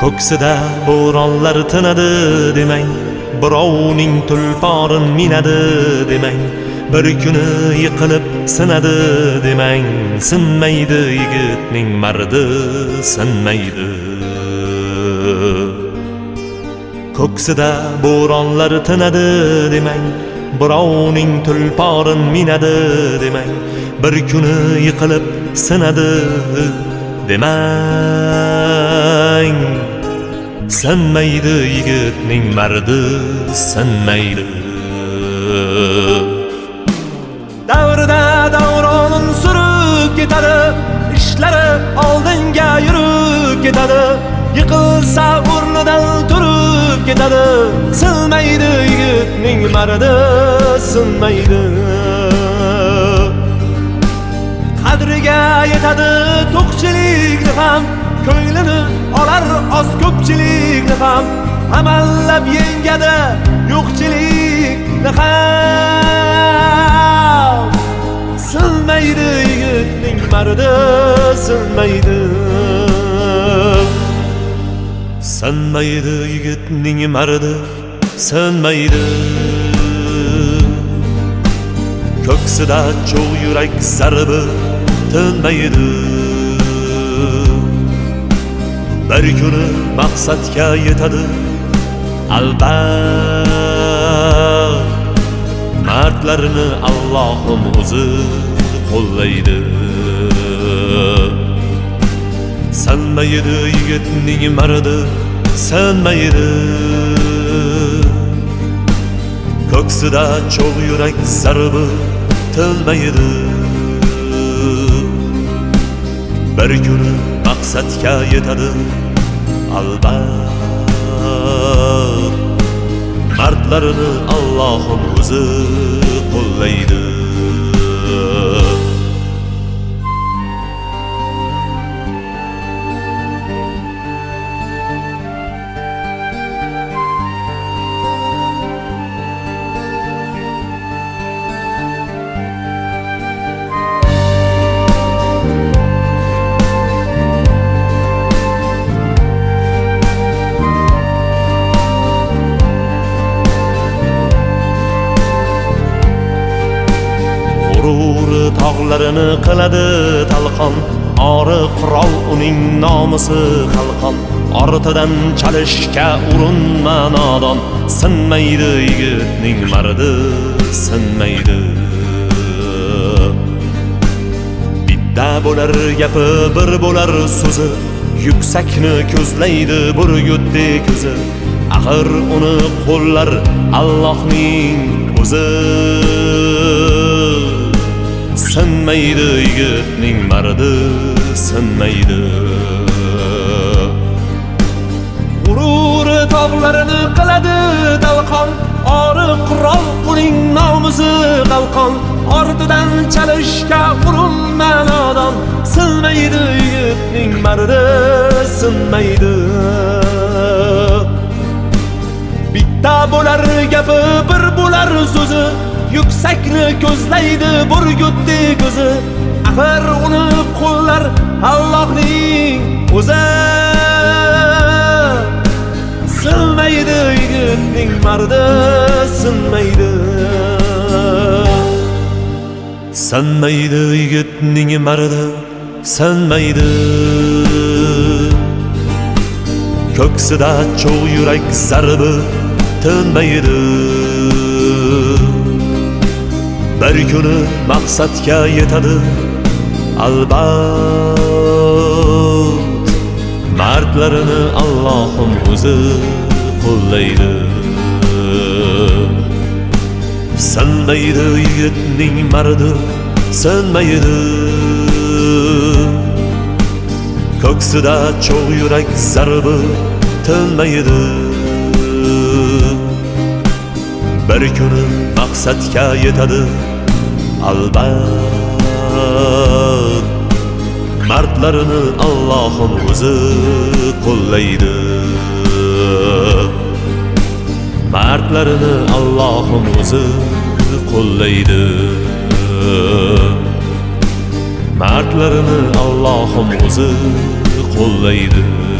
Ko'ksida bo'ronlar tinadi demang, birovning tulporin minadi demang, bir kuni yiqilib sinadi demang, sinmaydi yigitning mardi, sinmaydi. Ko'ksida bo'ronlar tinadi demang, birovning tulporin minadi demang, bir kuni yiqilib sinadi demang, sinmaydi yigitning mardi, sinmaydi. Davrida davronin surib ketadi, ishlari oldinga yurib ketadi, yiqilsa o'rnidan turib ketadi, sinmaydi yigitning mardi, sinmaydi. Qadriga yetadi to'qchilikni ham, ko'nglini olar oz ko'pchilikni ham, amallab yengadi yo'qchilikni ham, sinmaydi yigitning mardi, sinmaydi. Sinmaydi yigitning mardi, sinmaydi. Ko'ksida cho'g' yurak zarbi tinmaydi. Bir kuni maqsadga yetadi albat, mardlarni Allohim o'zi qo'llaydi. Sinmaydi yigitning mardi, sinmaydi. Ko'ksida cho'g' yurak zarbi tinmaydi. Bir kuni maqsadga yetadi albat, mardlarni Allohim o'zi qo'llaydi. Tog'larini qiladi talqon, ori qurol uning nomusi qalqon. Ortidan chalishga urinma nodon, sinmaydi yigitning mardi, sinmaydi. Bitta bo'lar gapi, bir bo'lar so'zi, yuksakni ko'zlaydi burgutdek ko'zi. Axir uni qo'llar Allohning o'zi. Sinmaydi yigitning mardi, sinmaydi. G'ururi tog'larini qiladi talqon, ori qurol uning nomusi qalqon. Ortidan chalishga urinma nodon, sinmaydi yigitning mardi, sinmaydi. Bitta bo'lar gapi, bir bo'lar so'zi, yuksakni ko'zlaydi burgutdek ko'zi. Axir uni qo'llar Allohning o'zi. Sinmaydi yigitning mardi, sinmaydi. Sinmaydi yigitning mardi, sinmaydi. Ko'ksida cho'g' yurak zarbi tinmaydi. Bir kuni maqsadga yetadi albat, mardlarini Allohim o'zi qo'llaydi. Sinmaydi yigitning mardi, sinmaydi. Ko'ksida cho'g' yurak zarbi tinmaydi. Bir kuni maqsadga yetadi albat, mardlarini Allohim o'zi qo'llaydi. Mardlarini Allohim o'zi qo'llaydi. Mardlarini Allohim o'zi qo'llaydi.